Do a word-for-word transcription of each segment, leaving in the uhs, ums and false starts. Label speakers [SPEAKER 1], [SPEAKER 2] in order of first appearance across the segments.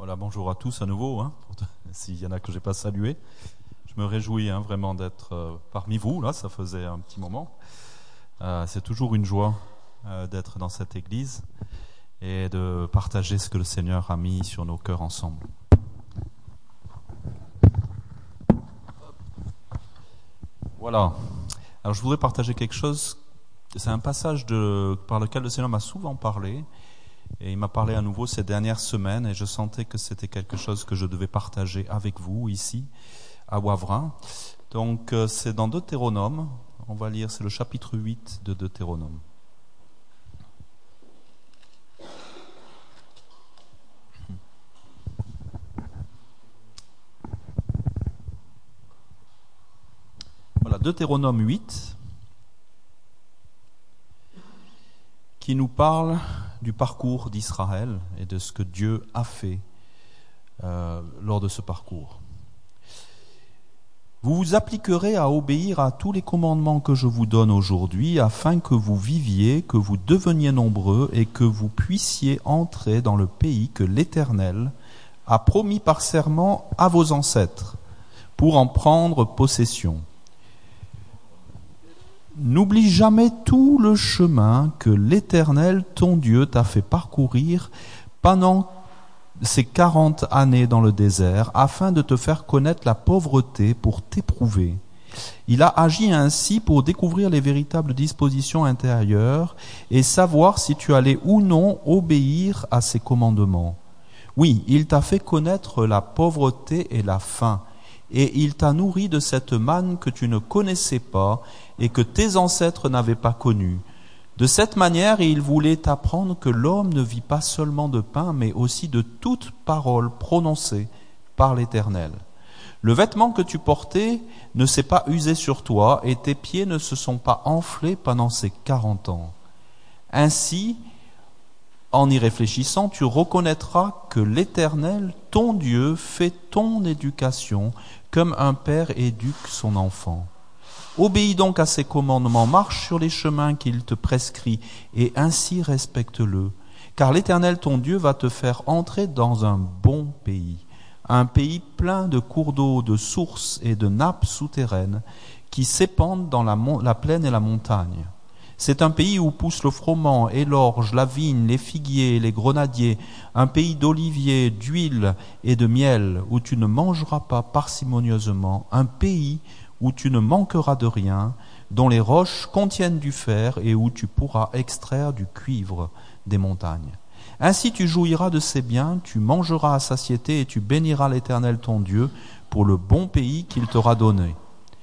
[SPEAKER 1] Voilà, bonjour à tous à nouveau, hein, s'il y en a que je n'ai pas salué. Je me réjouis hein, vraiment d'être euh, parmi vous, là, ça faisait un petit moment. Euh, c'est toujours une joie euh, d'être dans cette église et de partager ce que le Seigneur a mis sur nos cœurs ensemble. Voilà, alors je voudrais partager quelque chose, c'est un passage de, par lequel le Seigneur m'a souvent parlé. Et il m'a parlé à nouveau ces dernières semaines et je sentais que c'était quelque chose que je devais partager avec vous ici, à Wavrin. Donc euh, c'est dans Deutéronome, on va lire, c'est le chapitre huit de Deutéronome. Voilà, Deutéronome huit, qui nous parle du parcours d'Israël et de ce que Dieu a fait euh, lors de ce parcours. Vous vous appliquerez à obéir à tous les commandements que je vous donne aujourd'hui, afin que vous viviez, que vous deveniez nombreux et que vous puissiez entrer dans le pays que l'Éternel a promis par serment à vos ancêtres, pour en prendre possession. N'oublie jamais tout le chemin que l'Éternel, ton Dieu, t'a fait parcourir pendant ces quarante années dans le désert, afin de te faire connaître la pauvreté pour t'éprouver. Il a agi ainsi pour découvrir les véritables dispositions intérieures et savoir si tu allais ou non obéir à ses commandements. Oui, il t'a fait connaître la pauvreté et la faim, et il t'a nourri de cette manne que tu ne connaissais pas et que tes ancêtres n'avaient pas connue. De cette manière, il voulait t'apprendre que l'homme ne vit pas seulement de pain, mais aussi de toute parole prononcée par l'Éternel. Le vêtement que tu portais ne s'est pas usé sur toi, et tes pieds ne se sont pas enflés pendant ces quarante ans. Ainsi, en y réfléchissant, tu reconnaîtras que l'Éternel, ton Dieu, fait ton éducation comme un père éduque son enfant. Obéis donc à ses commandements, marche sur les chemins qu'il te prescrit, et ainsi respecte-le. Car l'Éternel, ton Dieu, va te faire entrer dans un bon pays, un pays plein de cours d'eau, de sources et de nappes souterraines qui s'épandent dans la, mon- la plaine et la montagne. C'est un pays où poussent le froment et l'orge, la vigne, les figuiers, les grenadiers, un pays d'oliviers, d'huile et de miel, où tu ne mangeras pas parcimonieusement, un pays où tu ne manqueras de rien, dont les roches contiennent du fer et où tu pourras extraire du cuivre des montagnes. Ainsi tu jouiras de ces biens, tu mangeras à satiété et tu béniras l'Éternel ton Dieu pour le bon pays qu'il t'aura donné.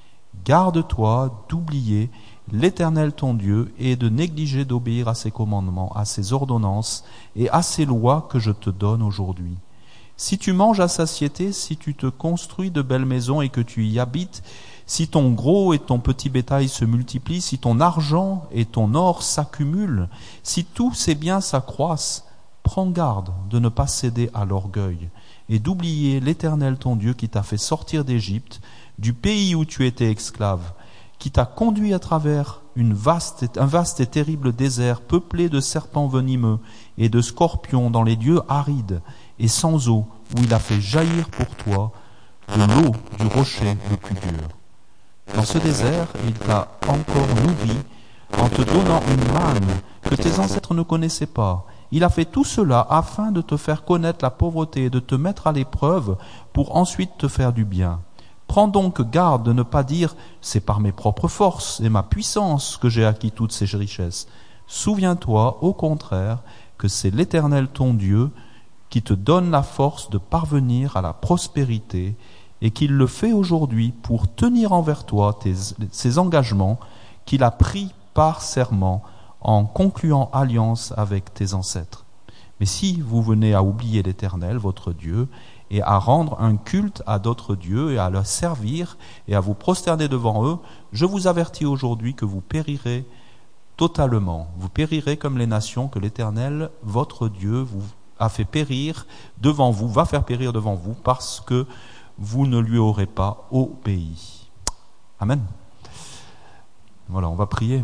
[SPEAKER 1] Garde-toi d'oublier l'Éternel ton Dieu et de négliger d'obéir à ses commandements, à ses ordonnances et à ses lois que je te donne aujourd'hui. Si tu manges à satiété, si tu te construis de belles maisons et que tu y habites, si ton gros et ton petit bétail se multiplient, si ton argent et ton or s'accumulent, si tous ces biens s'accroissent, prends garde de ne pas céder à l'orgueil et d'oublier l'Éternel ton Dieu qui t'a fait sortir d'Égypte, du pays où tu étais esclave, qui t'a conduit à travers une vaste, un vaste et terrible désert peuplé de serpents venimeux et de scorpions dans les lieux arides et sans eau, où il a fait jaillir pour toi de l'eau du rocher le plus dur. Dans ce désert, il t'a encore nourri en te donnant une manne que tes ancêtres ne connaissaient pas. Il a fait tout cela afin de te faire connaître la pauvreté et de te mettre à l'épreuve pour ensuite te faire du bien. Prends donc garde de ne pas dire « c'est par mes propres forces et ma puissance que j'ai acquis toutes ces richesses ». Souviens-toi, au contraire, que c'est l'Éternel ton Dieu qui te donne la force de parvenir à la prospérité et qu'il le fait aujourd'hui pour tenir envers toi tes, ces engagements qu'il a pris par serment en concluant alliance avec tes ancêtres. Mais si vous venez à oublier l'Éternel, votre Dieu, et à rendre un culte à d'autres dieux et à leur servir et à vous prosterner devant eux, je vous avertis aujourd'hui que vous périrez totalement. Vous périrez comme les nations que l'Éternel, votre Dieu, vous a fait périr devant vous, va faire périr devant vous, parce que vous ne lui aurez pas obéi. Amen. Voilà, on va prier.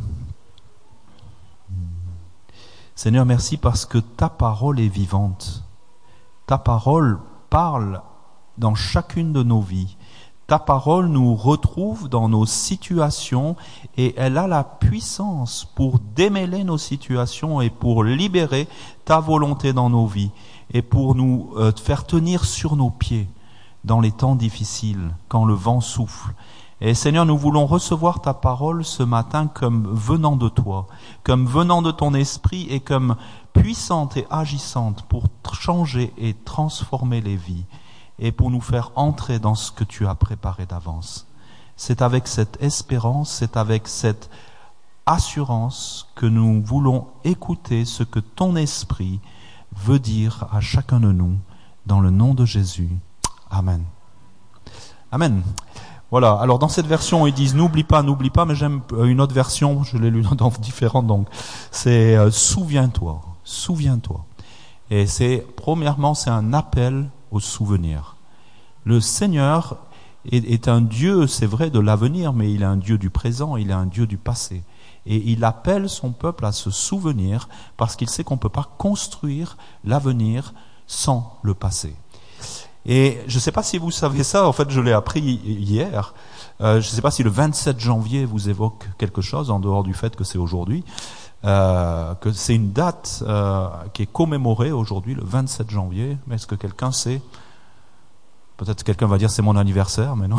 [SPEAKER 1] Seigneur, merci parce que ta parole est vivante. ta parole parle dans chacune de nos vies. Ta parole nous retrouve dans nos situations et elle a la puissance pour démêler nos situations et pour libérer ta volonté dans nos vies et pour nous euh, faire tenir sur nos pieds dans les temps difficiles, quand le vent souffle. Et Seigneur, nous voulons recevoir ta parole ce matin comme venant de toi, comme venant de ton esprit et comme puissante et agissante pour changer et transformer les vies et pour nous faire entrer dans ce que tu as préparé d'avance. C'est avec cette espérance, c'est avec cette assurance que nous voulons écouter ce que ton esprit veut dire à chacun de nous, dans le nom de Jésus. Amen. Amen. Voilà, alors dans cette version, ils disent « n'oublie pas, n'oublie pas », mais j'aime une autre version, je l'ai lu dans différentes, donc c'est euh, « souviens-toi, souviens-toi ». Et c'est, premièrement, c'est un appel au souvenir. Le Seigneur est, est un Dieu, c'est vrai, de l'avenir, mais il est un Dieu du présent, il est un Dieu du passé. Et il appelle son peuple à se souvenir parce qu'il sait qu'on ne peut pas construire l'avenir sans le passé. Et je ne sais pas si vous savez ça, en fait je l'ai appris hier, euh, je ne sais pas si le vingt-sept janvier vous évoque quelque chose, en dehors du fait que c'est aujourd'hui, euh, que c'est une date euh, qui est commémorée aujourd'hui, le vingt-sept janvier, mais est-ce que quelqu'un sait? Peut-être que quelqu'un va dire c'est mon anniversaire, mais non.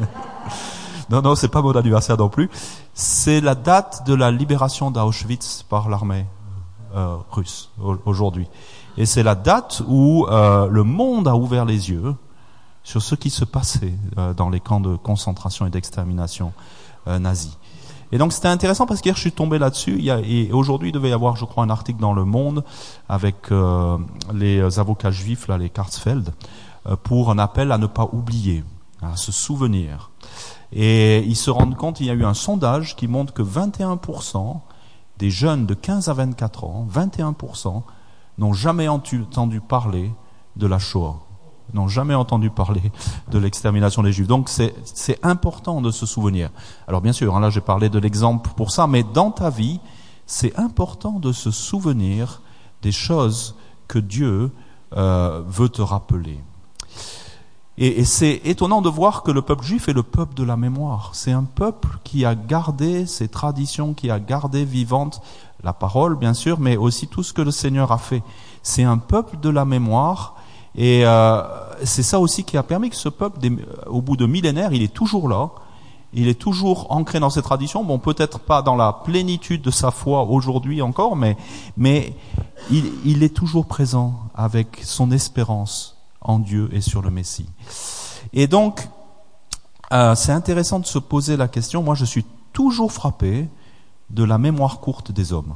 [SPEAKER 1] non, non, c'est pas mon anniversaire non plus. C'est la date de la libération d'Auschwitz par l'armée euh, russe, aujourd'hui. Et c'est la date où euh, le monde a ouvert les yeux sur ce qui se passait euh, dans les camps de concentration et d'extermination euh, nazis. Et donc c'était intéressant parce qu'hier je suis tombé là-dessus. Il y a, et aujourd'hui il devait y avoir, je crois, un article dans Le Monde avec euh, les avocats juifs, là, les Karzfeld, euh, pour un appel à ne pas oublier, à se souvenir. Et ils se rendent compte, il y a eu un sondage qui montre que vingt et un pour cent des jeunes de quinze à vingt-quatre ans, vingt et un pour cent n'ont jamais entendu parler de la Shoah, n'ont jamais entendu parler de l'extermination des Juifs. Donc c'est, c'est important de se souvenir. Alors bien sûr, hein, là j'ai parlé de l'exemple pour ça, mais dans ta vie, c'est important de se souvenir des choses que Dieu euh, veut te rappeler. Et, et c'est étonnant de voir que le peuple juif est le peuple de la mémoire. C'est un peuple qui a gardé ses traditions, qui a gardé vivante la parole, bien sûr, mais aussi tout ce que le Seigneur a fait. C'est un peuple de la mémoire, et euh, c'est ça aussi qui a permis que ce peuple, des, au bout de millénaires, il est toujours là, il est toujours ancré dans ses traditions. Bon, peut-être pas dans la plénitude de sa foi aujourd'hui encore, mais, mais il, il est toujours présent avec son espérance en Dieu et sur le Messie. Et donc, euh, c'est intéressant de se poser la question. Moi, je suis toujours frappé de la mémoire courte des hommes,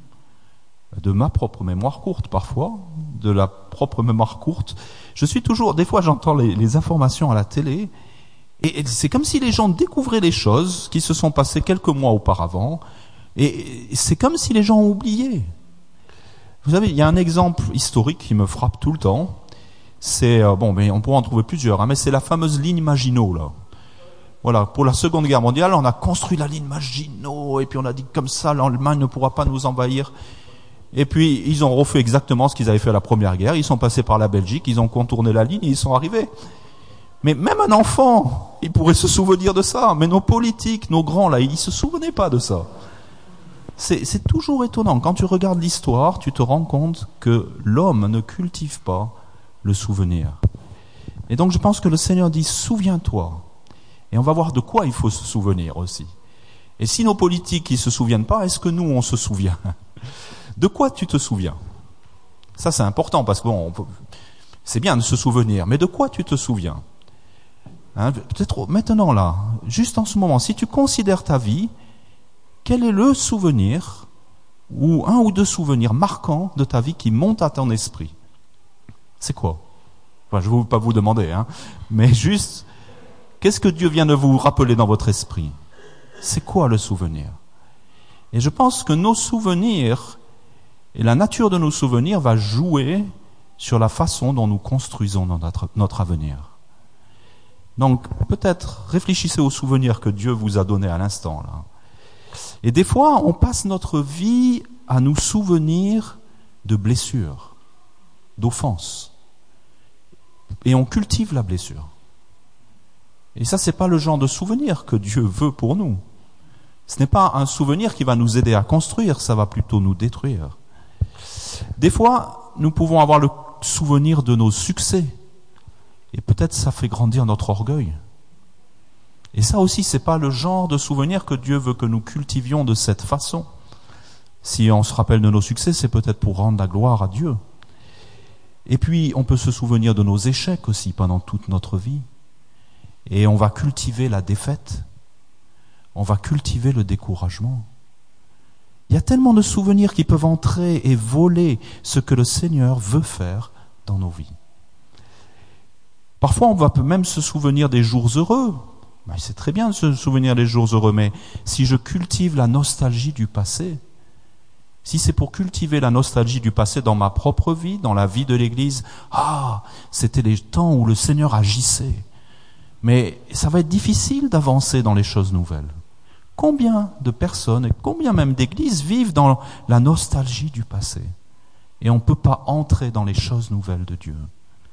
[SPEAKER 1] de ma propre mémoire courte parfois, de la propre mémoire courte. Je suis toujours, des fois j'entends les, les informations à la télé, et, et c'est comme si les gens découvraient les choses qui se sont passées quelques mois auparavant, et, et c'est comme si les gens ont oublié. Vous savez, il y a un exemple historique qui me frappe tout le temps, c'est, euh, bon, mais on pourra en trouver plusieurs, hein, mais c'est la fameuse ligne Maginot, là. Voilà, pour la Seconde Guerre mondiale, on a construit la ligne Maginot, et puis on a dit comme ça, l'Allemagne ne pourra pas nous envahir. Et puis, ils ont refait exactement ce qu'ils avaient fait à la Première Guerre. Ils sont passés par la Belgique, ils ont contourné la ligne et ils sont arrivés. Mais même un enfant, il pourrait se souvenir de ça. Mais nos politiques, nos grands, là, ils se souvenaient pas de ça. C'est, c'est toujours étonnant. Quand tu regardes l'histoire, tu te rends compte que l'homme ne cultive pas le souvenir. Et donc, je pense que le Seigneur dit, souviens-toi. Et on va voir de quoi il faut se souvenir aussi. Et si nos politiques ne se souviennent pas, est-ce que nous, on se souvient? De quoi tu te souviens? Ça, c'est important, parce que bon, peut... c'est bien de se souvenir, mais de quoi tu te souviens? Hein, peut-être maintenant, là, juste en ce moment, si tu considères ta vie, quel est le souvenir, ou un ou deux souvenirs marquants de ta vie qui montent à ton esprit? C'est quoi? Enfin, je ne vais pas vous demander, hein, mais juste... Qu'est-ce que Dieu vient de vous rappeler dans votre esprit? C'est quoi le souvenir? Et je pense que nos souvenirs et la nature de nos souvenirs va jouer sur la façon dont nous construisons notre, notre avenir. Donc, peut-être réfléchissez aux souvenirs que Dieu vous a donnés à l'instant, là. Et des fois, on passe notre vie à nous souvenir de blessures, d'offenses. et on cultive la blessure. Et ça, c'est pas le genre de souvenir que Dieu veut pour nous. Ce n'est pas un souvenir qui va nous aider à construire, ça va plutôt nous détruire. Des fois, nous pouvons avoir le souvenir de nos succès. Et peut-être ça fait grandir notre orgueil. Et ça aussi, c'est pas le genre de souvenir que Dieu veut que nous cultivions de cette façon. Si on se rappelle de nos succès, c'est peut-être pour rendre la gloire à Dieu. Et puis, on peut se souvenir de nos échecs aussi pendant toute notre vie. Et on va cultiver la défaite. On va cultiver le découragement. Il y a tellement de souvenirs qui peuvent entrer et voler ce que le Seigneur veut faire dans nos vies. Parfois, on va même se souvenir des jours heureux. Ben, c'est très bien de se souvenir des jours heureux, mais si je cultive la nostalgie du passé, si c'est pour cultiver la nostalgie du passé dans ma propre vie, dans la vie de l'Église, ah, c'était les temps où le Seigneur agissait. Mais ça va être difficile d'avancer dans les choses nouvelles. Combien de personnes, et combien même d'églises vivent dans la nostalgie du passé? Et on ne peut pas entrer dans les choses nouvelles de Dieu.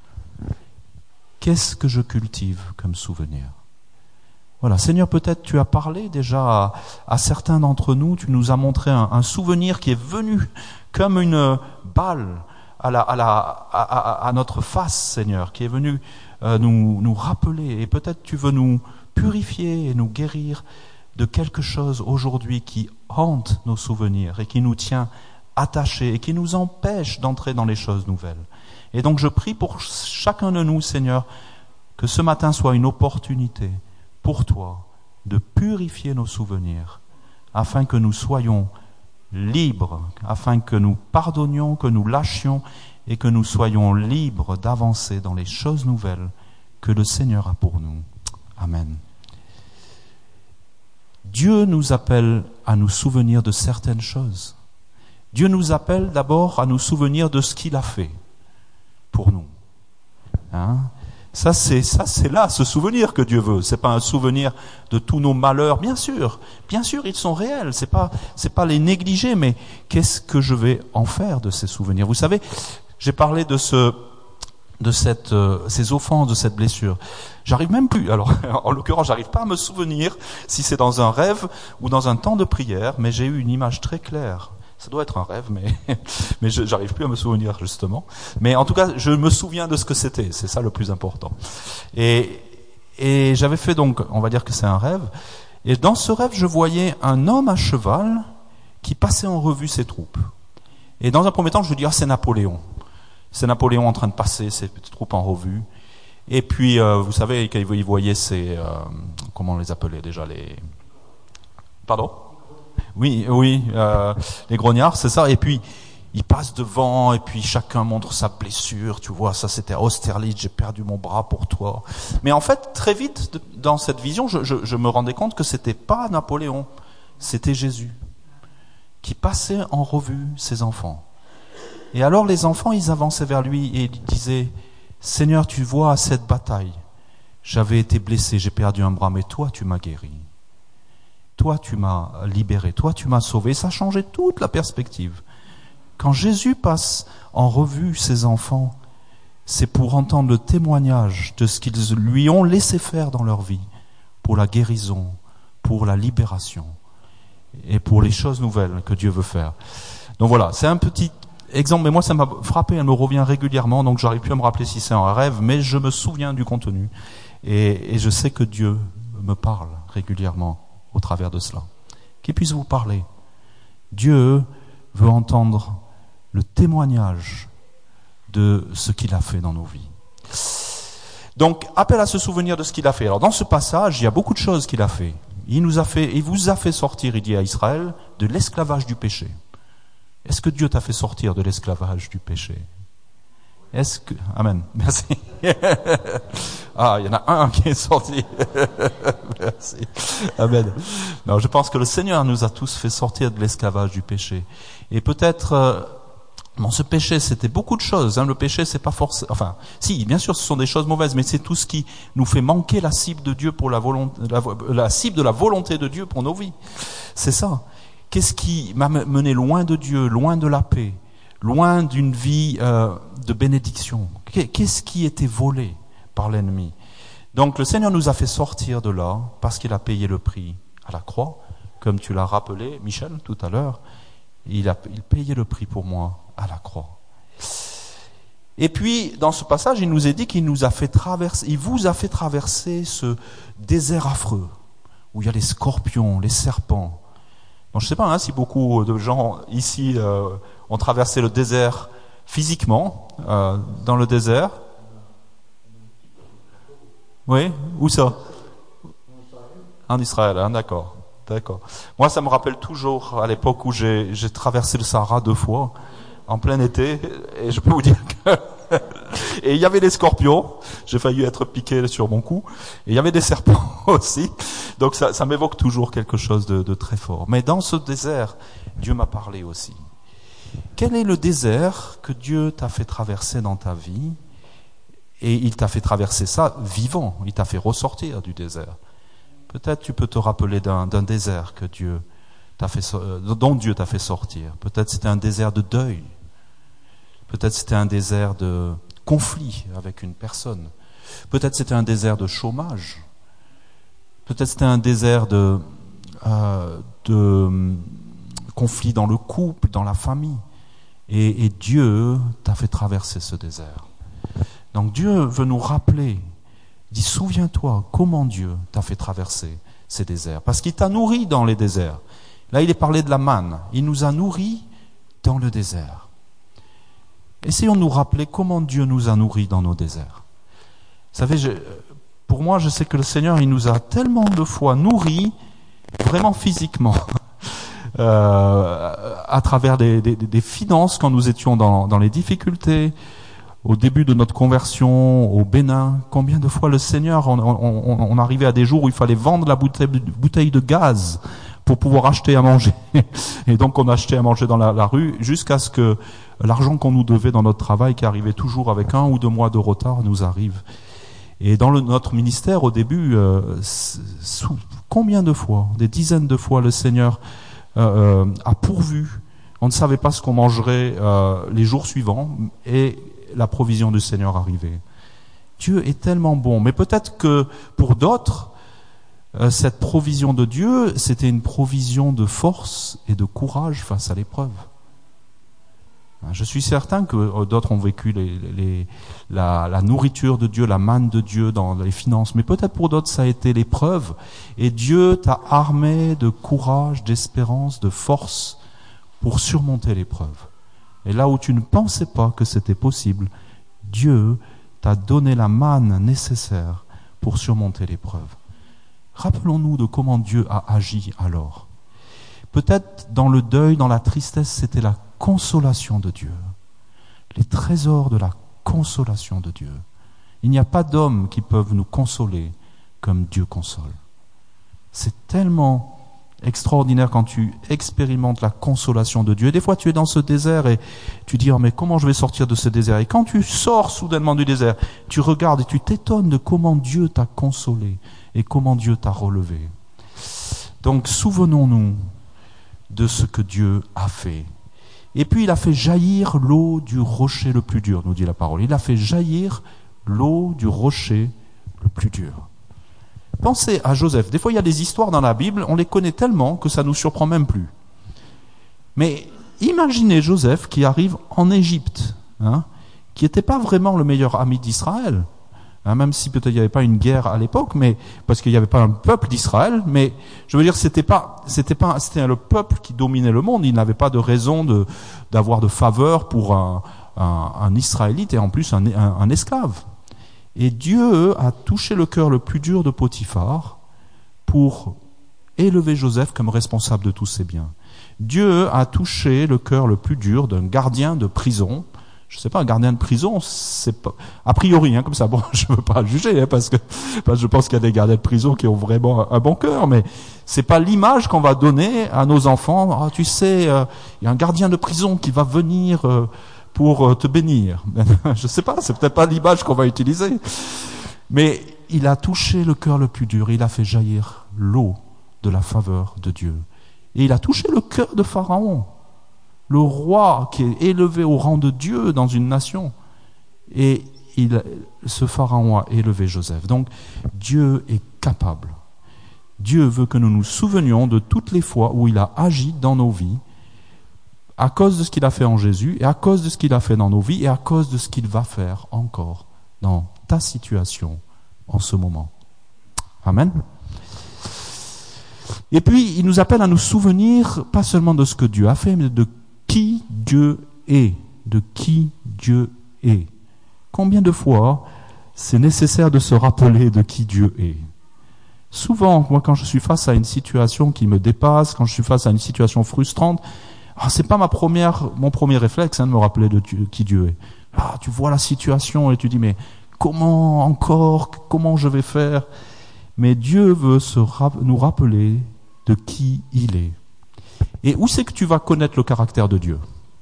[SPEAKER 1] Qu'est-ce que je cultive comme souvenir? Voilà, Seigneur, peut-être tu as parlé déjà à, à certains d'entre nous, tu nous as montré un, un souvenir qui est venu comme une balle à, la, à, la, à, à, à notre face, Seigneur, qui est venu euh, nous, nous rappeler. Et peut-être tu veux nous purifier et nous guérir de quelque chose aujourd'hui qui hante nos souvenirs et qui nous tient attachés et qui nous empêche d'entrer dans les choses nouvelles. Et donc je prie pour chacun de nous, Seigneur, que ce matin soit une opportunité pour toi de purifier nos souvenirs afin que nous soyons libres, afin que nous pardonnions, que nous lâchions et que nous soyons libres d'avancer dans les choses nouvelles que le Seigneur a pour nous. Amen. Dieu nous appelle à nous souvenir de certaines choses. Dieu nous appelle d'abord à nous souvenir de ce qu'il a fait pour nous. Hein? Ça, c'est, ça, c'est là, ce souvenir que Dieu veut. C'est pas un souvenir de tous nos malheurs. Bien sûr, bien sûr, ils sont réels. C'est pas, c'est pas les négliger, mais qu'est-ce que je vais en faire de ces souvenirs? Vous savez, j'ai parlé de ce, de cette, euh, ces offenses, de cette blessure. J'arrive même plus. Alors, en l'occurrence, j'arrive pas à me souvenir si c'est dans un rêve ou dans un temps de prière, mais j'ai eu une image très claire. Ça doit être un rêve, mais mais je, j'arrive plus à me souvenir justement. Mais en tout cas, je me souviens de ce que c'était. C'est ça le plus important. Et et j'avais fait donc, on va dire que c'est un rêve. Et dans ce rêve, je voyais un homme à cheval qui passait en revue ses troupes. Et dans un premier temps, je me dis ah c'est Napoléon. C'est Napoléon en train de passer ses petites troupes en revue. Et puis, euh, vous savez, quand il voyait ces euh, comment on les appelait déjà les pardon. Oui, oui, euh, les grognards, c'est ça. Et puis, ils passent devant, et puis chacun montre sa blessure. Tu vois, ça c'était à Austerlitz, j'ai perdu mon bras pour toi. Mais en fait, très vite, dans cette vision, je, je, je me rendais compte que c'était pas Napoléon, c'était Jésus, qui passait en revue ses enfants. Et alors les enfants, ils avançaient vers lui et ils disaient, Seigneur, tu vois cette bataille, j'avais été blessé, j'ai perdu un bras, mais toi, tu m'as guéri. Toi, tu m'as libéré, toi, tu m'as sauvé. Ça a changé toute la perspective. Quand Jésus passe en revue ses enfants, c'est pour entendre le témoignage de ce qu'ils lui ont laissé faire dans leur vie, pour la guérison, pour la libération et pour les choses nouvelles que Dieu veut faire. Donc voilà, c'est un petit exemple, mais moi ça m'a frappé, elle me revient régulièrement, donc j'arrive plus à me rappeler si c'est un rêve, mais je me souviens du contenu. Et, et je sais que Dieu me parle régulièrement au travers de cela. Qu'il puisse vous parler. Dieu veut entendre le témoignage de ce qu'il a fait dans nos vies. Donc, appel à se souvenir de ce qu'il a fait. Alors, dans ce passage, il y a beaucoup de choses qu'il a fait. Il nous a fait, il vous a fait sortir, il dit à Israël, de l'esclavage du péché. Est-ce que Dieu t'a fait sortir de l'esclavage du péché? Est-ce que... Amen. Merci. Ah, il y en a un qui est sorti. Merci. Amen. Non, je pense que le Seigneur nous a tous fait sortir de l'esclavage du péché. Et peut-être... Euh, bon, ce péché, c'était beaucoup de choses. Hein. Le péché, c'est pas forcément... Enfin, si, bien sûr, ce sont des choses mauvaises, mais c'est tout ce qui nous fait manquer la cible de Dieu pour la volonté... La, la cible de la volonté de Dieu pour nos vies. C'est ça. Qu'est-ce qui m'a mené loin de Dieu, loin de la paix, loin d'une vie euh, de bénédiction. Qu'est-ce qui était volé par l'ennemi? Donc le Seigneur nous a fait sortir de là parce qu'il a payé le prix à la croix, comme tu l'as rappelé, Michel, tout à l'heure. Il a il payait le prix pour moi à la croix. Et puis, dans ce passage, il nous est dit qu'il nous a fait traverser, il vous a fait traverser ce désert affreux, où il y a les scorpions, les serpents. Bon, je ne sais pas hein, si beaucoup de gens ici euh, ont traversé le désert physiquement, euh, dans le désert. Oui, où ça? En Israël, hein, d'accord. D'accord. Moi, ça me rappelle toujours à l'époque où j'ai, j'ai traversé le Sahara deux fois, en plein été, et je peux vous dire que... et il y avait des scorpions, j'ai failli être piqué sur mon cou, et il y avait des serpents aussi, donc ça, ça m'évoque toujours quelque chose de, de très fort. Mais dans ce désert, Dieu m'a parlé aussi. Quel est le désert que Dieu t'a fait traverser dans ta vie? Et il t'a fait traverser ça vivant, il t'a fait ressortir du désert. Peut-être tu peux te rappeler d'un, d'un désert que Dieu t'a fait, dont Dieu t'a fait sortir. Peut-être c'était un désert de deuil. Peut-être c'était un désert de conflit avec une personne. Peut-être c'était un désert de chômage. Peut-être c'était un désert de, euh, de conflit dans le couple, dans la famille. Et, et Dieu t'a fait traverser ce désert. Donc Dieu veut nous rappeler. Il dit, souviens-toi comment Dieu t'a fait traverser ces déserts. Parce qu'il t'a nourri dans les déserts. Là, il est parlé de la manne. Il nous a nourris dans le désert. Essayons de nous rappeler comment Dieu nous a nourris dans nos déserts. Vous savez, je, pour moi, je sais que le Seigneur, il nous a tellement de fois nourris, vraiment physiquement, euh, à travers des, des, des finances quand nous étions dans, dans les difficultés, au début de notre conversion au Bénin. Combien de fois le Seigneur, on, on, on arrivait à des jours où il fallait vendre la bouteille, bouteille de gaz pour pouvoir acheter à manger. Et donc on achetait à manger dans la, la rue jusqu'à ce que l'argent qu'on nous devait dans notre travail, qui arrivait toujours avec un ou deux mois de retard, nous arrive. Et dans le, notre ministère, au début, euh, sous, combien de fois, des dizaines de fois, le Seigneur euh, euh, a pourvu. On ne savait pas ce qu'on mangerait euh, les jours suivants, et la provision du Seigneur arrivait. Dieu est tellement bon. Mais peut-être que pour d'autres, euh, cette provision de Dieu, c'était une provision de force et de courage face à l'épreuve. Je suis certain que d'autres ont vécu les, les, la, la nourriture de Dieu, la manne de Dieu dans les finances, mais peut-être pour d'autres ça a été l'épreuve, et Dieu t'a armé de courage, d'espérance, de force pour surmonter l'épreuve. Et là où tu ne pensais pas que c'était possible, Dieu t'a donné la manne nécessaire pour surmonter l'épreuve. Rappelons-nous de comment Dieu a agi alors. Peut-être dans le deuil, dans la tristesse, c'était la consolation de Dieu. Les trésors de la consolation de Dieu. Il n'y a pas d'hommes qui peuvent nous consoler comme Dieu console. C'est tellement extraordinaire quand tu expérimentes la consolation de Dieu. Et des fois, tu es dans ce désert et tu dis, oh, mais comment je vais sortir de ce désert? Et quand tu sors soudainement du désert, tu regardes et tu t'étonnes de comment Dieu t'a consolé et comment Dieu t'a relevé. Donc, souvenons-nous de ce que Dieu a fait. Et puis, il a fait jaillir l'eau du rocher le plus dur, nous dit la parole. Il a fait jaillir l'eau du rocher le plus dur. Pensez à Joseph. Des fois, il y a des histoires dans la Bible, on les connaît tellement que ça nous surprend même plus. Mais imaginez Joseph qui arrive en Égypte, hein, qui n'était pas vraiment le meilleur ami d'Israël, hein, même si peut-être il n'y avait pas une guerre à l'époque, mais parce qu'il n'y avait pas un peuple d'Israël. Mais je veux dire, c'était pas, c'était pas, c'était le peuple qui dominait le monde. Il n'avait pas de raison de d'avoir de faveur pour un, un, un Israélite et en plus un, un, un esclave. Et Dieu a touché le cœur le plus dur de Potiphar pour élever Joseph comme responsable de tous ses biens. Dieu a touché le cœur le plus dur d'un gardien de prison. Je sais pas, un gardien de prison, c'est pas, a priori, hein, comme ça, bon, je veux pas juger, hein, parce que, parce que je pense qu'il y a des gardiens de prison qui ont vraiment un bon cœur, mais c'est pas l'image qu'on va donner à nos enfants. Ah, tu sais, euh, il y a un gardien de prison qui va venir, euh, pour te bénir. Je sais pas, c'est peut-être pas l'image qu'on va utiliser. Mais il a touché le cœur le plus dur, il a fait jaillir l'eau de la faveur de Dieu. Et il a touché le cœur de Pharaon. le roi qui est élevé au rang de Dieu dans une nation. Et il, ce pharaon a élevé Joseph. Donc, Dieu est capable. Dieu veut que nous nous souvenions de toutes les fois où il a agi dans nos vies, à cause de ce qu'il a fait en Jésus, et à cause de ce qu'il a fait dans nos vies, et à cause de ce qu'il va faire encore dans ta situation en ce moment. Amen. Et puis, il nous appelle à nous souvenir, pas seulement de ce que Dieu a fait, mais de qui Dieu est. De qui Dieu est. Combien de fois c'est nécessaire de se rappeler de qui Dieu est? Souvent, moi, quand je suis face à une situation qui me dépasse, quand je suis face à une situation frustrante, ah, c'est pas ma première, mon premier réflexe hein, de me rappeler de Dieu, qui Dieu est. Ah, tu vois la situation et tu dis, mais comment encore, comment je vais faire? Mais Dieu veut se, nous rappeler de qui il est. Et où c'est que tu vas connaître le caractère de Dieu?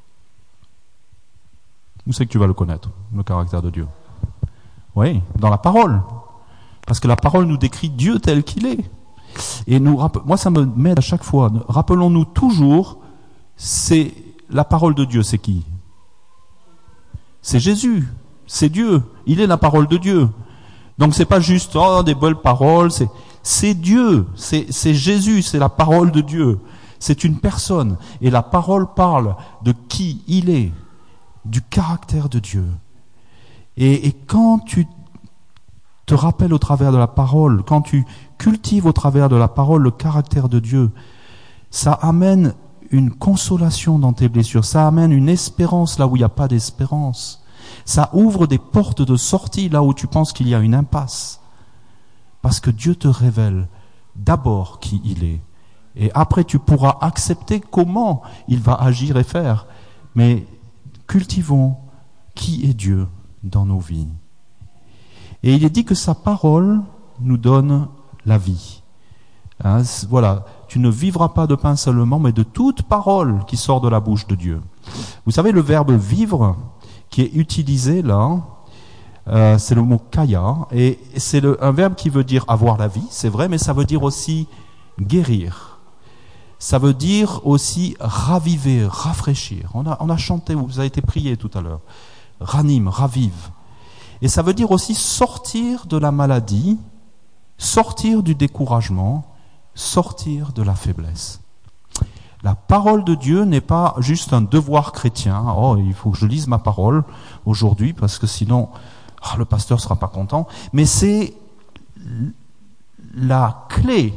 [SPEAKER 1] Où c'est que tu vas le connaître, le caractère de Dieu? Oui, dans la parole. Parce que la parole nous décrit Dieu tel qu'il est. Et nous, moi, ça me m'aide à chaque fois. Rappelons-nous toujours, c'est la parole de Dieu, c'est qui? C'est Jésus, c'est Dieu. Il est la parole de Dieu. Donc c'est pas juste oh, des belles paroles, c'est c'est Dieu, c'est c'est Jésus, c'est la parole de Dieu. C'est une personne et la parole parle de qui il est, du caractère de Dieu. Et, et quand tu te rappelles au travers de la parole, quand tu cultives au travers de la parole le caractère de Dieu, ça amène une consolation dans tes blessures, ça amène une espérance là où il n'y a pas d'espérance. Ça ouvre des portes de sortie là où tu penses qu'il y a une impasse. Parce que Dieu te révèle d'abord qui il est. Et après tu pourras accepter comment il va agir et faire. Mais cultivons qui est Dieu dans nos vies. Et il est dit que sa parole nous donne la vie. Hein, voilà, tu ne vivras pas de pain seulement, mais de toute parole qui sort de la bouche de Dieu. Vous savez, le verbe vivre qui est utilisé là, euh, c'est le mot kaya, et c'est le, un verbe qui veut dire avoir la vie, c'est vrai, mais ça veut dire aussi guérir. Ça veut dire aussi raviver, rafraîchir. On a, on a chanté, vous avez été prié tout à l'heure. Ranime, ravive. Et ça veut dire aussi sortir de la maladie, sortir du découragement, sortir de la faiblesse. La parole de Dieu n'est pas juste un devoir chrétien. Oh, il faut que je lise ma parole aujourd'hui parce que sinon, oh, le pasteur sera pas content. Mais c'est la clé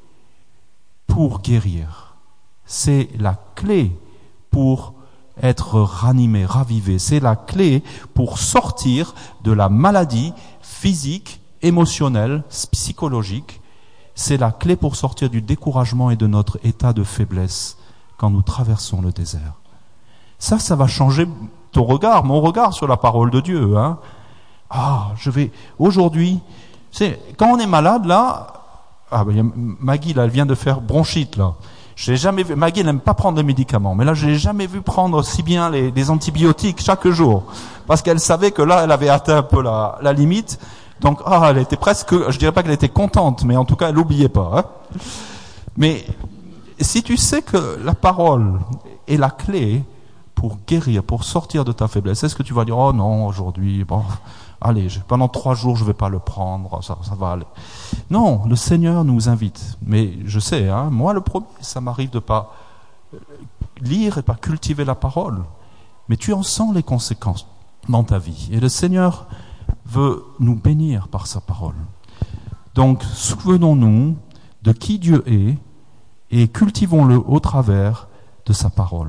[SPEAKER 1] pour guérir. C'est la clé pour être ranimé, ravivé. C'est la clé pour sortir de la maladie physique, émotionnelle, psychologique. C'est la clé pour sortir du découragement et de notre état de faiblesse quand nous traversons le désert. Ça, ça va changer ton regard, mon regard sur la parole de Dieu. Hein. Ah, je vais aujourd'hui. C'est quand on est malade là. Ah, ben, Maggie là, elle vient de faire bronchite là. Je l'ai jamais vu. Maggie, elle n'aime pas prendre des médicaments, mais là, je l'ai jamais vu prendre si bien les, les antibiotiques chaque jour, parce qu'elle savait que là, elle avait atteint un peu la, la limite. Donc, ah, elle était presque, je dirais pas qu'elle était contente, mais en tout cas, elle n'oubliait pas. Hein. Mais si tu sais que la parole est la clé pour guérir, pour sortir de ta faiblesse, est-ce que tu vas dire, oh non, aujourd'hui, bon, allez, pendant trois jours, je vais pas le prendre, ça, ça va aller. Non, le Seigneur nous invite. Mais je sais, hein, moi, le premier, ça m'arrive de pas lire et pas cultiver la parole. Mais tu en sens les conséquences dans ta vie. Et le Seigneur veut nous bénir par sa parole. Donc, souvenons-nous de qui Dieu est et cultivons-le au travers de sa parole.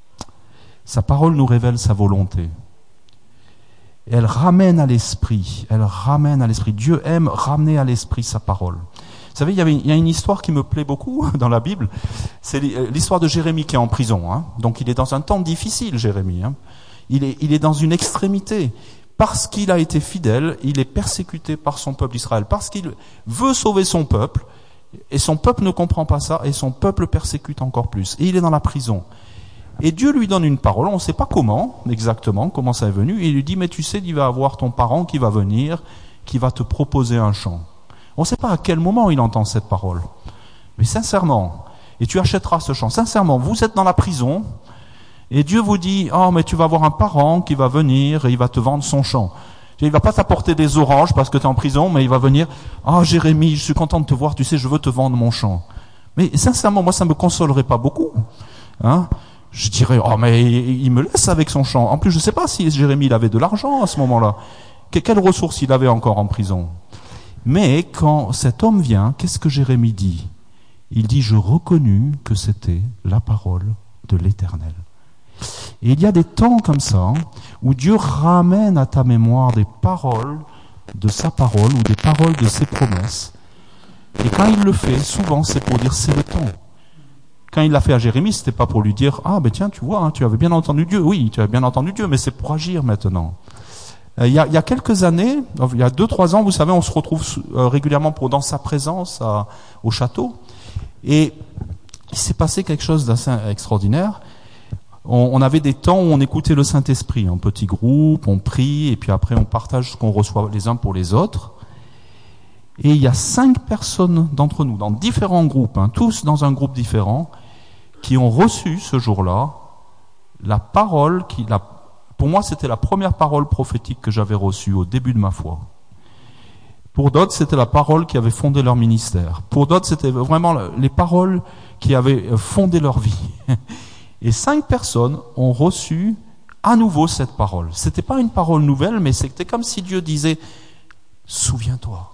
[SPEAKER 1] Sa parole nous révèle sa volonté. Elle ramène à l'esprit, elle ramène à l'esprit. Dieu aime ramener à l'esprit sa parole. Vous savez, il y, avait, il y a une histoire qui me plaît beaucoup dans la Bible. C'est l'histoire de Jérémie qui est en prison. Hein. Donc il est dans un temps difficile, Jérémie. Hein. Il est, il est dans une extrémité. Parce qu'il a été fidèle, il est persécuté par son peuple d'Israël. Parce qu'il veut sauver son peuple, et son peuple ne comprend pas ça, et son peuple persécute encore plus. Et il est dans la prison. Et Dieu lui donne une parole, on ne sait pas comment, exactement, comment ça est venu, et il lui dit, mais tu sais, il va avoir ton parent qui va venir, qui va te proposer un champ. On ne sait pas à quel moment il entend cette parole. Mais sincèrement, et tu achèteras ce champ, sincèrement, vous êtes dans la prison, Et Dieu vous dit, oh, mais tu vas avoir un parent qui va venir et il va te vendre son champ. Il va pas t'apporter des oranges parce que tu es en prison, mais il va venir, oh, Jérémie, je suis content de te voir, tu sais, je veux te vendre mon champ. Mais sincèrement, moi, ça me consolerait pas beaucoup. Hein? Je dirais, oh, mais il me laisse avec son champ. En plus, je sais pas si Jérémie, il avait de l'argent à ce moment-là. Quelles ressources il avait encore en prison? Mais quand cet homme vient, qu'est-ce que Jérémie dit? Il dit, je reconnus que c'était la parole de l'Éternel. Et il y a des temps comme ça où Dieu ramène à ta mémoire des paroles de sa parole ou des paroles de ses promesses. Et quand il le fait, souvent c'est pour dire c'est le temps. Quand il l'a fait à Jérémie, c'était pas pour lui dire ah ben tiens tu vois hein, tu avais bien entendu Dieu. Oui, tu avais bien entendu Dieu, mais c'est pour agir maintenant. Euh, il, y a, il y a quelques années, il y a deux trois ans, vous savez, on se retrouve euh, régulièrement pour dans sa présence à, au château. Et il s'est passé quelque chose d'assez extraordinaire. On avait des temps où on écoutait le Saint-Esprit en petits groupes, on prie, et puis après on partage ce qu'on reçoit les uns pour les autres. Et il y a cinq personnes d'entre nous, dans différents groupes, hein, tous dans un groupe différent, qui ont reçu ce jour-là la parole, qui, la, pour moi c'était la première parole prophétique que j'avais reçue au début de ma foi. Pour d'autres, c'était la parole qui avait fondé leur ministère. Pour d'autres, c'était vraiment les paroles qui avaient fondé leur vie. Et cinq personnes ont reçu à nouveau cette parole. C'était pas une parole nouvelle, mais c'était comme si Dieu disait, souviens-toi,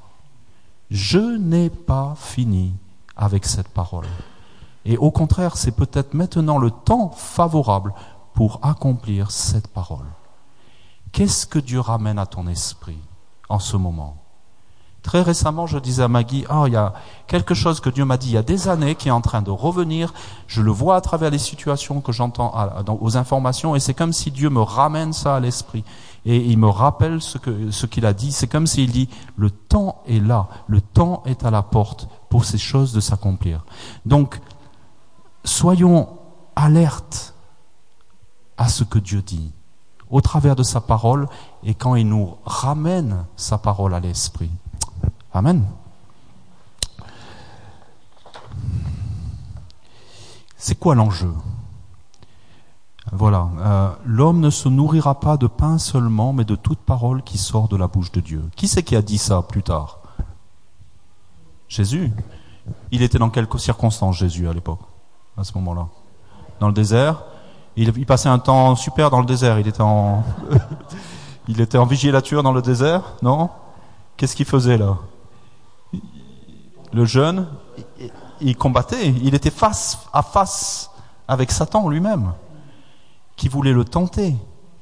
[SPEAKER 1] je n'ai pas fini avec cette parole. Et au contraire, c'est peut-être maintenant le temps favorable pour accomplir cette parole. Qu'est-ce que Dieu ramène à ton esprit en ce moment? Très récemment, je disais à Maggie, ah, oh, il y a quelque chose que Dieu m'a dit il y a des années qui est en train de revenir. Je le vois à travers les situations que j'entends à, dans, aux informations, et c'est comme si Dieu me ramène ça à l'esprit. Et il me rappelle ce que, ce qu'il a dit. C'est comme s'il dit, le temps est là, le temps est à la porte pour ces choses de s'accomplir. Donc, soyons alertes à ce que Dieu dit, au travers de sa parole, et quand il nous ramène sa parole à l'esprit. Amen. C'est quoi l'enjeu? Voilà. Euh, l'homme ne se nourrira pas de pain seulement, mais de toute parole qui sort de la bouche de Dieu. Qui c'est qui a dit ça plus tard? Jésus. Il était dans quelles circonstances, Jésus, à l'époque, à ce moment-là? Dans le désert. Il, il passait un temps super dans le désert. Il était en, il était en vigilature dans le désert, non? Qu'est-ce qu'il faisait là? Le jeune, il combattait, il était face à face avec Satan lui-même, qui voulait le tenter.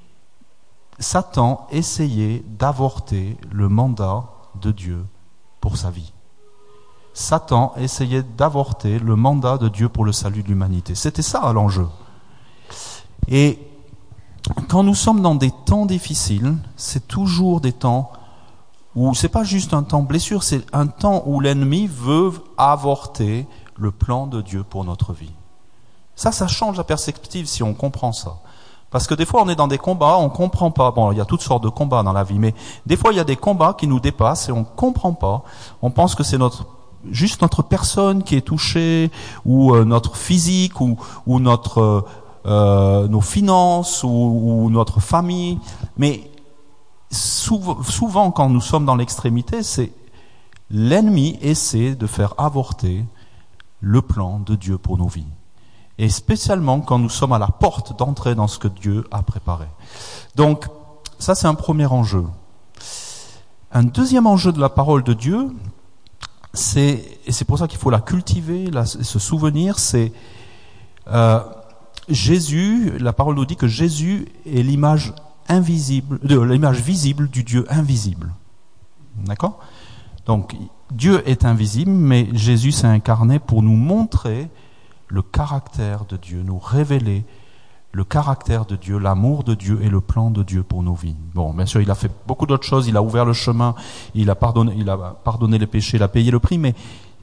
[SPEAKER 1] Satan essayait d'avorter le mandat de Dieu pour sa vie. Satan essayait d'avorter le mandat de Dieu pour le salut de l'humanité. C'était ça l'enjeu. Et quand nous sommes dans des temps difficiles, c'est toujours des temps où c'est pas juste un temps blessure, c'est un temps où l'ennemi veut avorter le plan de Dieu pour notre vie. Ça, ça change la perspective si on comprend ça. Parce que des fois, on est dans des combats, on comprend pas. Bon, il y a toutes sortes de combats dans la vie, mais des fois, il y a des combats qui nous dépassent et on comprend pas. On pense que c'est notre juste notre personne qui est touchée, ou euh, notre physique, ou, ou notre euh, nos finances, ou, ou notre famille, mais Souvent, souvent, quand nous sommes dans l'extrémité, c'est l'ennemi essaie de faire avorter le plan de Dieu pour nos vies. Et spécialement quand nous sommes à la porte d'entrer dans ce que Dieu a préparé. Donc, ça c'est un premier enjeu. Un deuxième enjeu de la parole de Dieu, c'est, et c'est pour ça qu'il faut la cultiver, la, se souvenir, c'est euh, Jésus, la parole nous dit que Jésus est l'image invisible, de l'image visible du Dieu invisible. D'accord? Donc, Dieu est invisible, mais Jésus s'est incarné pour nous montrer le caractère de Dieu, nous révéler le caractère de Dieu, l'amour de Dieu et le plan de Dieu pour nos vies. Bon, bien sûr, il a fait beaucoup d'autres choses, il a ouvert le chemin, il a pardonné, il a pardonné les péchés, il a payé le prix, mais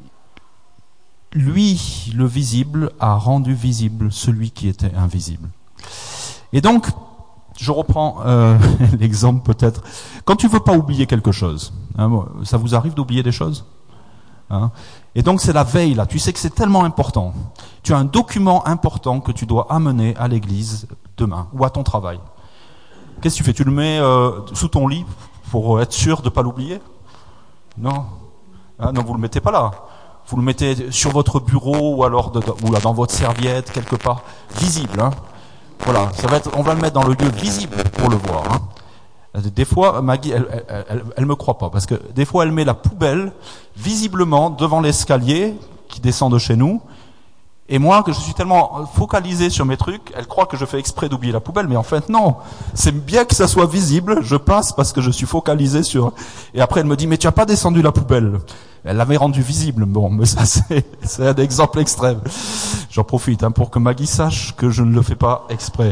[SPEAKER 1] lui, le visible, a rendu visible celui qui était invisible. Et donc, je reprends euh, l'exemple peut-être. Quand tu veux pas oublier quelque chose, hein, ça vous arrive d'oublier des choses? Hein. Et donc c'est la veille là. Tu sais que c'est tellement important. Tu as un document important que tu dois amener à l'église demain ou à ton travail. Qu'est-ce que tu fais? Tu le mets euh, sous ton lit pour être sûr de ne pas l'oublier? Non. Hein, non, vous le mettez pas là. Vous le mettez sur votre bureau ou alors de, ou là dans votre serviette quelque part visible. Hein. Voilà, ça va être. On va le mettre dans le lieu visible pour le voir. Hein. Des fois, Maggie, elle, elle, elle, elle me croit pas parce que des fois, elle met la poubelle visiblement devant l'escalier qui descend de chez nous. Et moi, que je suis tellement focalisé sur mes trucs, elle croit que je fais exprès d'oublier la poubelle, mais en fait non. C'est bien que ça soit visible. Je passe parce que je suis focalisé sur. Et après, elle me dit mais tu as pas descendu la poubelle. Elle l'avait rendu visible. Bon, mais ça c'est, c'est un exemple extrême. J'en profite hein, pour que Maggie sache que je ne le fais pas exprès.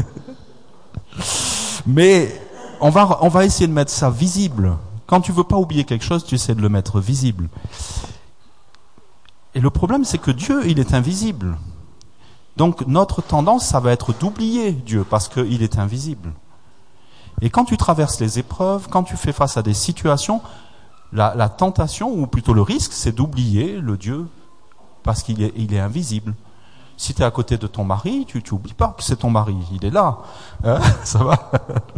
[SPEAKER 1] Mais on va on va essayer de mettre ça visible. Quand tu veux pas oublier quelque chose, tu essaies de le mettre visible. Et le problème, c'est que Dieu, il est invisible. Donc notre tendance, ça va être d'oublier Dieu parce qu'il est invisible. Et quand tu traverses les épreuves, quand tu fais face à des situations, la, la tentation, ou plutôt le risque, c'est d'oublier le Dieu parce qu'il est, il est invisible. Si tu es à côté de ton mari, tu n'oublies pas que c'est ton mari, il est là. Hein, ça va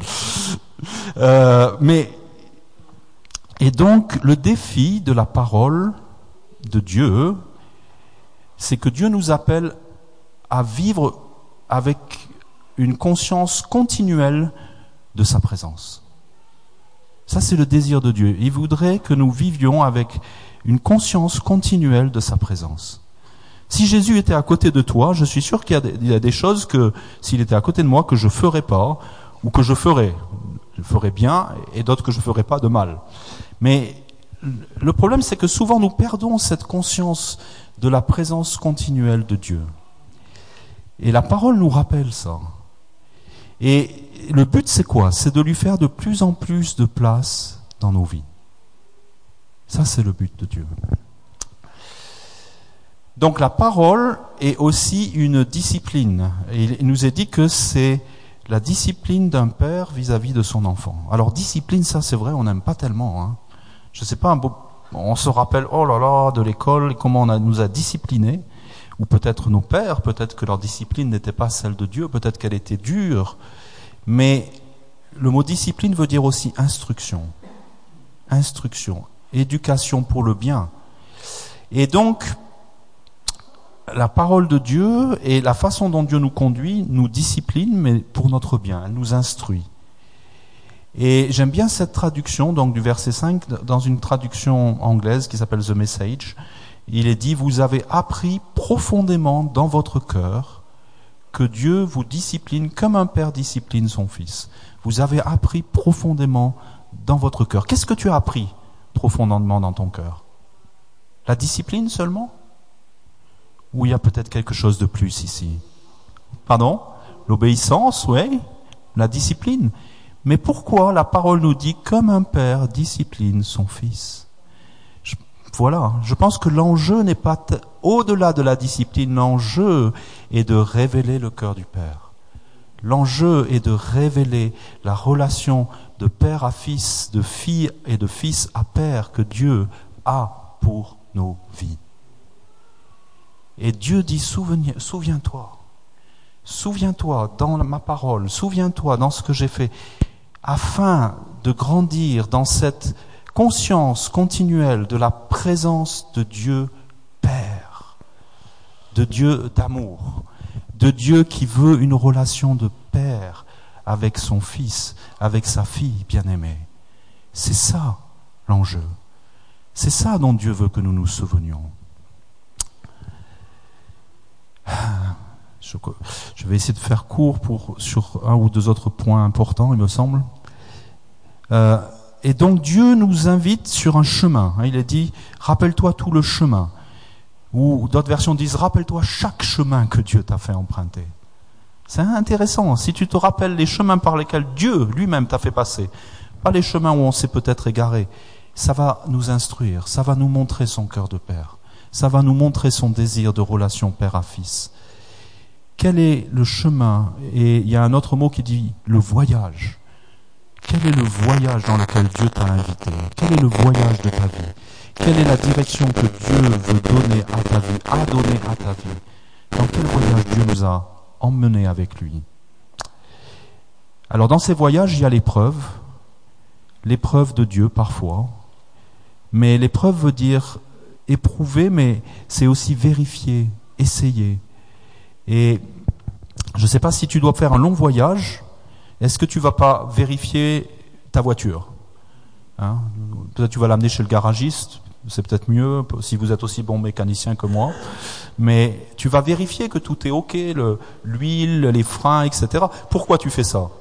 [SPEAKER 1] euh, Mais et donc le défi de la parole de Dieu, c'est que Dieu nous appelle à vivre avec une conscience continuelle de sa présence. Ça, c'est le désir de Dieu. Il voudrait que nous vivions avec une conscience continuelle de sa présence. Si Jésus était à côté de toi, je suis sûr qu'il y a des, il y a des choses que, s'il était à côté de moi, que je ferais pas, ou que je ferais. Je ferais bien, et d'autres que je ferais pas de mal. Mais le problème, c'est que souvent nous perdons cette conscience de la présence continuelle de Dieu. Et la parole nous rappelle ça. Et le but, c'est quoi? C'est de lui faire de plus en plus de place dans nos vies. Ça, c'est le but de Dieu. Donc la parole est aussi une discipline. Et il nous est dit que c'est la discipline d'un père vis-à-vis de son enfant. Alors discipline, ça c'est vrai, on n'aime pas tellement. Hein. Je sais pas, un beau, on se rappelle, oh là là, de l'école, comment on a, nous a disciplinés, ou peut-être nos pères, peut-être que leur discipline n'était pas celle de Dieu, peut-être qu'elle était dure, mais le mot discipline veut dire aussi instruction, instruction, éducation pour le bien. Et donc, la parole de Dieu et la façon dont Dieu nous conduit nous discipline, mais pour notre bien, elle nous instruit. Et j'aime bien cette traduction, donc du verset cinq, dans une traduction anglaise qui s'appelle The Message. Il est dit, vous avez appris profondément dans votre cœur que Dieu vous discipline comme un père discipline son fils. Vous avez appris profondément dans votre cœur. Qu'est-ce que tu as appris profondément dans ton cœur? La discipline seulement? Ou il y a peut-être quelque chose de plus ici? Pardon? L'obéissance, oui. La discipline. Mais pourquoi la parole nous dit comme un père discipline son fils? Je, voilà, je pense que l'enjeu n'est pas t- au-delà de la discipline, l'enjeu est de révéler le cœur du Père. L'enjeu est de révéler la relation de père à fils, de fille et de fils à père que Dieu a pour nos vies. Et Dieu dit, souviens, souviens-toi, souviens-toi dans ma parole, souviens-toi dans ce que j'ai fait, afin de grandir dans cette conscience continuelle de la présence de Dieu Père, de Dieu d'amour, de Dieu qui veut une relation de père avec son fils, avec sa fille bien-aimée. C'est ça l'enjeu. C'est ça dont Dieu veut que nous nous souvenions. Je, je vais essayer de faire court pour, sur un ou deux autres points importants, il me semble. Euh, et donc Dieu nous invite sur un chemin. Il est dit, rappelle-toi tout le chemin. Ou d'autres versions disent, rappelle-toi chaque chemin que Dieu t'a fait emprunter. C'est intéressant. Si tu te rappelles les chemins par lesquels Dieu lui-même t'a fait passer, pas les chemins où on s'est peut-être égaré, ça va nous instruire, ça va nous montrer son cœur de père. Ça va nous montrer son désir de relation père à fils. Quel est le chemin? Et il y a un autre mot qui dit le voyage. Quel est le voyage dans lequel Dieu t'a invité? Quel est le voyage de ta vie? Quelle est la direction que Dieu veut donner à ta vie, a donné à ta vie? Dans quel voyage Dieu nous a emmenés avec lui? Alors dans ces voyages, il y a l'épreuve, l'épreuve de Dieu parfois, mais l'épreuve veut dire éprouver, mais c'est aussi vérifier, essayer. Et je ne sais pas si tu dois faire un long voyage, est-ce que tu ne vas pas vérifier ta voiture, hein? Peut-être tu vas l'amener chez le garagiste, c'est peut-être mieux si vous êtes aussi bon mécanicien que moi, mais tu vas vérifier que tout est ok, le, l'huile, les freins, et cetera. Pourquoi tu fais ça?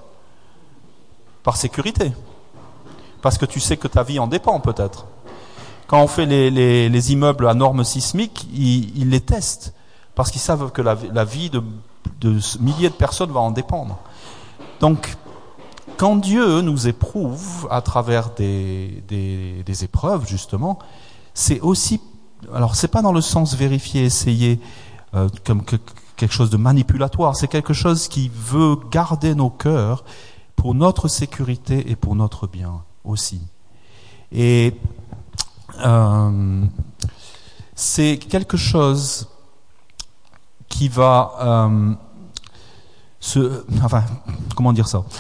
[SPEAKER 1] Par sécurité. Parce que tu sais que ta vie en dépend peut-être. Quand on fait les, les, les immeubles à normes sismiques, ils, ils les testent, parce qu'ils savent que la, la vie de, de milliers de personnes va en dépendre. Donc, quand Dieu nous éprouve à travers des, des, des épreuves, justement, c'est aussi, alors c'est pas dans le sens vérifier, essayer, euh, comme que, quelque chose de manipulatoire, c'est quelque chose qui veut garder nos cœurs pour notre sécurité et pour notre bien aussi. Et euh, c'est quelque chose qui va euh, se, enfin, comment dire ça?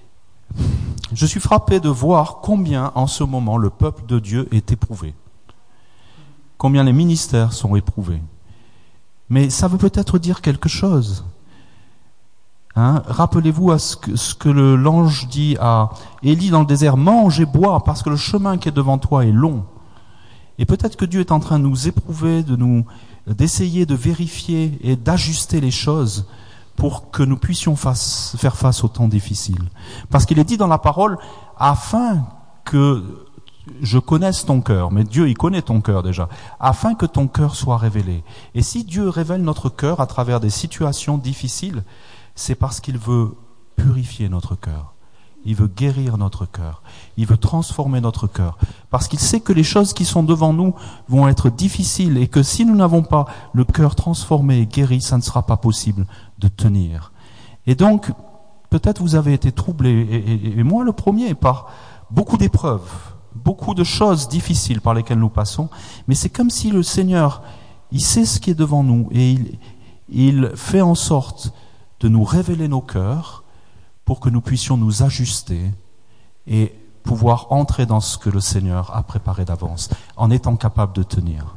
[SPEAKER 1] Je suis frappé de voir combien en ce moment le peuple de Dieu est éprouvé. Combien les ministères sont éprouvés. Mais ça veut peut-être dire quelque chose. Hein? Rappelez-vous à ce que, ce que le, l'ange dit à Élie dans le désert, mange et bois parce que le chemin qui est devant toi est long. Et peut-être que Dieu est en train de nous éprouver, de nous, d'essayer de vérifier et d'ajuster les choses pour que nous puissions face, faire face aux temps difficiles. Parce qu'il est dit dans la parole, afin que je connaisse ton cœur, mais Dieu, il connaît ton cœur déjà, afin que ton cœur soit révélé. Et si Dieu révèle notre cœur à travers des situations difficiles, c'est parce qu'il veut purifier notre cœur. Il veut guérir notre cœur. Il veut transformer notre cœur. Parce qu'il sait que les choses qui sont devant nous vont être difficiles et que si nous n'avons pas le cœur transformé et guéri, ça ne sera pas possible de tenir. Et donc, peut-être vous avez été troublés, et, et, et moi le premier, par beaucoup d'épreuves, beaucoup de choses difficiles par lesquelles nous passons, mais c'est comme si le Seigneur, il sait ce qui est devant nous et il, il fait en sorte de nous révéler nos cœurs pour que nous puissions nous ajuster et pouvoir entrer dans ce que le Seigneur a préparé d'avance, en étant capable de tenir.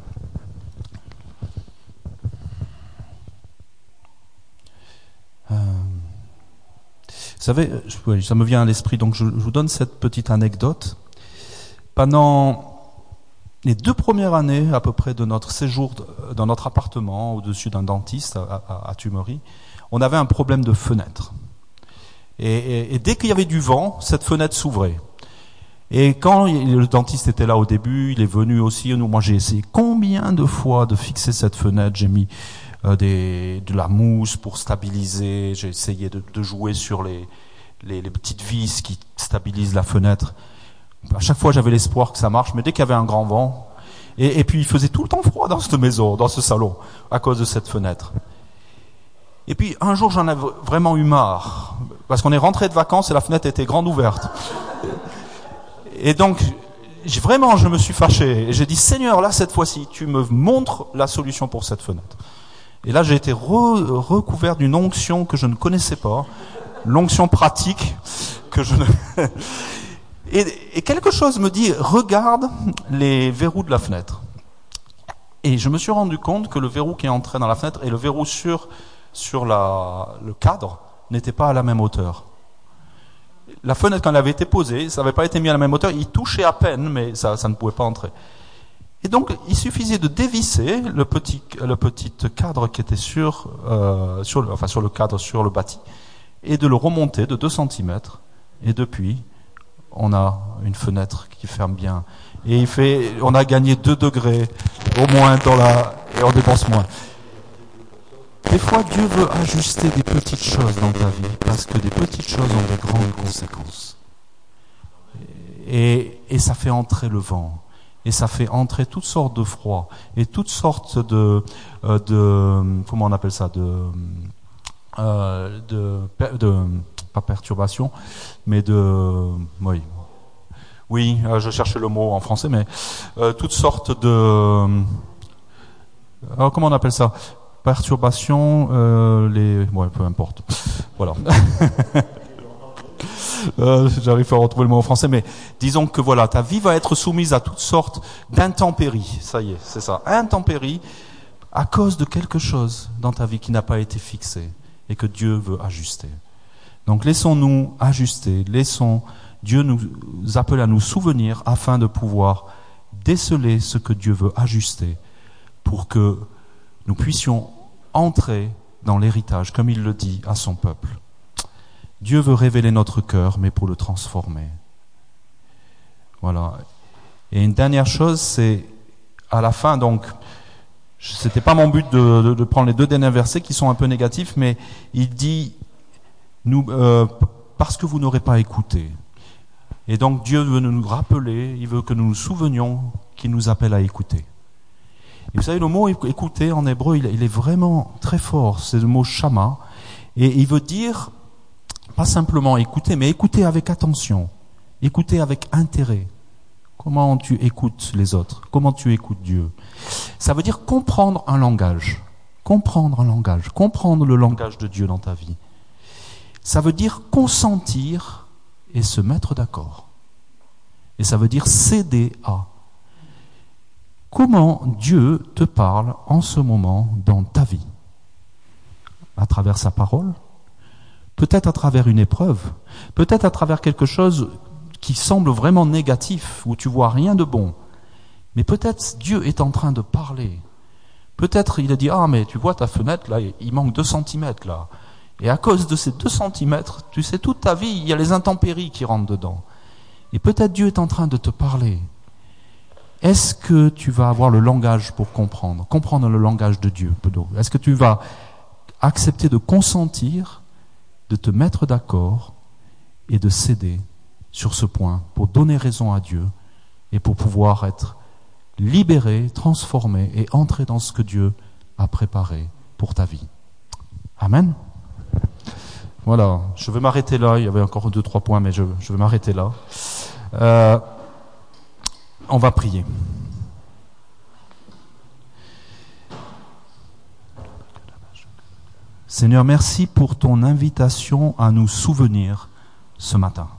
[SPEAKER 1] Euh, vous savez, je, ça me vient à l'esprit, donc je, je vous donne cette petite anecdote. Pendant les deux premières années à peu près de notre séjour dans notre appartement au-dessus d'un dentiste à, à, à Tumerie, on avait un problème de fenêtre. Et, et, et dès qu'il y avait du vent, cette fenêtre s'ouvrait. Et quand le dentiste était là au début, il est venu aussi. Moi, j'ai essayé combien de fois de fixer cette fenêtre. J'ai mis euh, des, de la mousse pour stabiliser. J'ai essayé de, de jouer sur les, les, les petites vis qui stabilisent la fenêtre. À chaque fois, j'avais l'espoir que ça marche. Mais dès qu'il y avait un grand vent, et, et puis il faisait tout le temps froid dans cette maison, dans ce salon, à cause de cette fenêtre. Et puis un jour, j'en ai vraiment eu marre, parce qu'on est rentré de vacances et la fenêtre était grande ouverte. Et donc, j'ai, vraiment, je me suis fâché. Et j'ai dit, Seigneur, là, cette fois-ci, tu me montres la solution pour cette fenêtre. Et là, j'ai été re, recouvert d'une onction que je ne connaissais pas, l'onction pratique que je ne... et, et quelque chose me dit, regarde les verrous de la fenêtre. Et je me suis rendu compte que le verrou qui est entré dans la fenêtre et le verrou sur... sur la, le cadre, n'était pas à la même hauteur. La fenêtre, quand elle avait été posée, ça n'avait pas été mis à la même hauteur, il touchait à peine, mais ça, ça ne pouvait pas entrer. Et donc, il suffisait de dévisser le petit, le petit cadre qui était sur, euh, sur, le, enfin, sur le cadre, sur le bâti, et de le remonter de deux centimètres, et depuis, on a une fenêtre qui ferme bien. Et il fait, on a gagné deux degrés, au moins, dans la, et on dépense moins. Des fois, Dieu veut ajuster des petites choses dans ta vie, parce que des petites choses ont des grandes conséquences. Et, et ça fait entrer le vent, et ça fait entrer toutes sortes de froids, et toutes sortes de, euh, de comment on appelle ça, de, euh, de, de, pas perturbation, mais de, oui, Oui, euh, je cherchais le mot en français, mais euh, toutes sortes de... Euh, comment on appelle ça? Perturbations, euh, les... Ouais, peu importe. Voilà. Euh, j'arrive à retrouver le mot en français, mais disons que voilà, ta vie va être soumise à toutes sortes d'intempéries. Ça y est, c'est ça, intempéries, à cause de quelque chose dans ta vie qui n'a pas été fixé et que Dieu veut ajuster. Donc laissons-nous ajuster, laissons Dieu nous appeler à nous souvenir afin de pouvoir déceler ce que Dieu veut ajuster pour que nous puissions entrer dans l'héritage, comme il le dit à son peuple. Dieu veut révéler notre cœur, mais pour le transformer. Voilà. Et une dernière chose, c'est à la fin, donc, c'était pas mon but de, de, de prendre les deux derniers versets qui sont un peu négatifs, mais il dit, nous, euh, parce que vous n'aurez pas écouté. Et donc Dieu veut nous rappeler, il veut que nous nous souvenions qu'il nous appelle à écouter. Et vous savez, le mot écouter en hébreu, il, il est vraiment très fort, c'est le mot shama, et il veut dire pas simplement écouter, mais écouter avec attention, écouter avec intérêt. Comment tu écoutes les autres? Comment tu écoutes Dieu? Ça veut dire comprendre un langage, comprendre un langage, comprendre le langage de Dieu dans ta vie. Ça veut dire consentir et se mettre d'accord. Et ça veut dire céder à. Comment Dieu te parle en ce moment dans ta vie? À travers sa parole? Peut-être à travers une épreuve, peut-être à travers quelque chose qui semble vraiment négatif, où tu vois rien de bon. Mais peut-être Dieu est en train de parler. Peut-être il a dit, ah mais tu vois ta fenêtre là, il manque deux centimètres là. Et à cause de ces deux centimètres, tu sais, toute ta vie, il y a les intempéries qui rentrent dedans. Et peut-être Dieu est en train de te parler. Est-ce que tu vas avoir le langage pour comprendre, comprendre le langage de Dieu? Est-ce que tu vas accepter de consentir, de te mettre d'accord et de céder sur ce point pour donner raison à Dieu et pour pouvoir être libéré, transformé et entrer dans ce que Dieu a préparé pour ta vie? Amen. Voilà, je vais m'arrêter là. Il y avait encore deux, trois points, mais je, je vais m'arrêter là. Euh, on va prier. Seigneur, merci pour ton invitation à nous souvenir ce matin.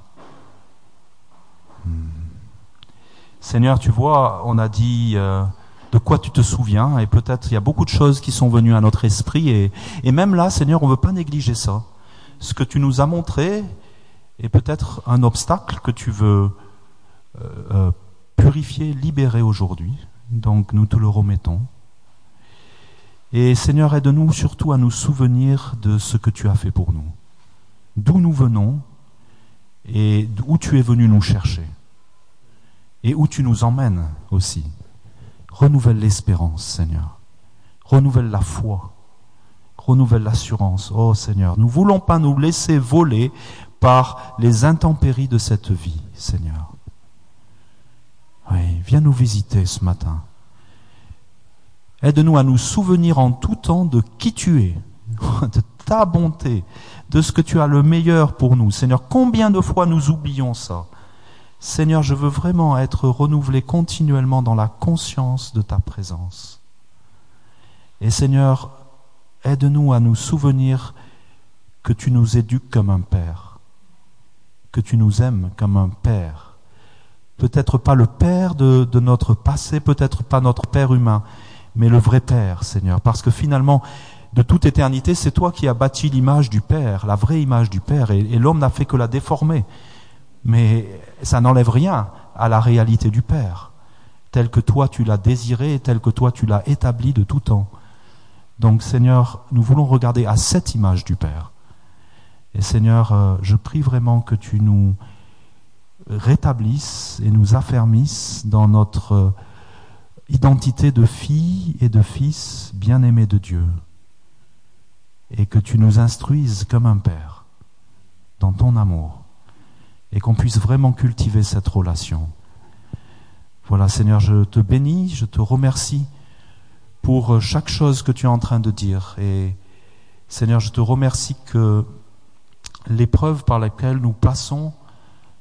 [SPEAKER 1] Hmm. Seigneur, tu vois, on a dit euh, de quoi tu te souviens, et peut-être il y a beaucoup de choses qui sont venues à notre esprit, et, et même là, Seigneur, on ne veut pas négliger ça. Ce que tu nous as montré est peut-être un obstacle que tu veux euh, euh, purifier, libérer aujourd'hui. Donc nous te le remettons. Et Seigneur, aide-nous surtout à nous souvenir de ce que tu as fait pour nous. D'où nous venons et où tu es venu nous chercher. Et où tu nous emmènes aussi. Renouvelle l'espérance, Seigneur. Renouvelle la foi. Renouvelle l'assurance. Oh Seigneur, nous ne voulons pas nous laisser voler par les intempéries de cette vie, Seigneur. Oui, viens nous visiter ce matin. Aide-nous à nous souvenir en tout temps de qui tu es, de ta bonté, de ce que tu as le meilleur pour nous. Seigneur, combien de fois nous oublions ça? Seigneur, je veux vraiment être renouvelé continuellement dans la conscience de ta présence. Et Seigneur, aide-nous à nous souvenir que tu nous éduques comme un père, que tu nous aimes comme un père. Peut-être pas le père de, de notre passé, peut-être pas notre père humain, mais le vrai Père, Seigneur, parce que finalement, de toute éternité, c'est toi qui as bâti l'image du Père, la vraie image du Père, et, et l'homme n'a fait que la déformer. Mais ça n'enlève rien à la réalité du Père, tel que toi tu l'as désiré, et tel que toi tu l'as établi de tout temps. Donc Seigneur, nous voulons regarder à cette image du Père. Et Seigneur, euh, je prie vraiment que tu nous rétablisses et nous affermisses dans notre euh, identité de fille et de fils bien-aimés de Dieu, et que tu nous instruises comme un père dans ton amour, et qu'on puisse vraiment cultiver cette relation. Voilà, Seigneur, je te bénis, je te remercie pour chaque chose que tu es en train de dire, et Seigneur, je te remercie que l'épreuve par laquelle nous passons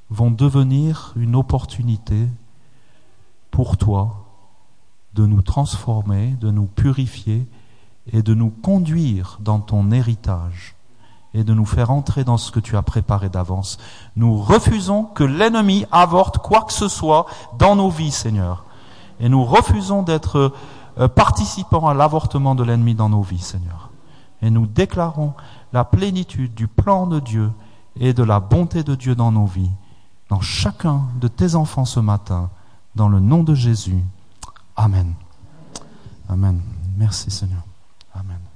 [SPEAKER 1] vont devenir une opportunité pour toi de nous transformer, de nous purifier et de nous conduire dans ton héritage et de nous faire entrer dans ce que tu as préparé d'avance. Nous refusons que l'ennemi avorte quoi que ce soit dans nos vies, Seigneur. Et nous refusons d'être euh, participants à l'avortement de l'ennemi dans nos vies, Seigneur. Et nous déclarons la plénitude du plan de Dieu et de la bonté de Dieu dans nos vies, dans chacun de tes enfants ce matin, dans le nom de Jésus. Amen. Amen. Merci, Seigneur.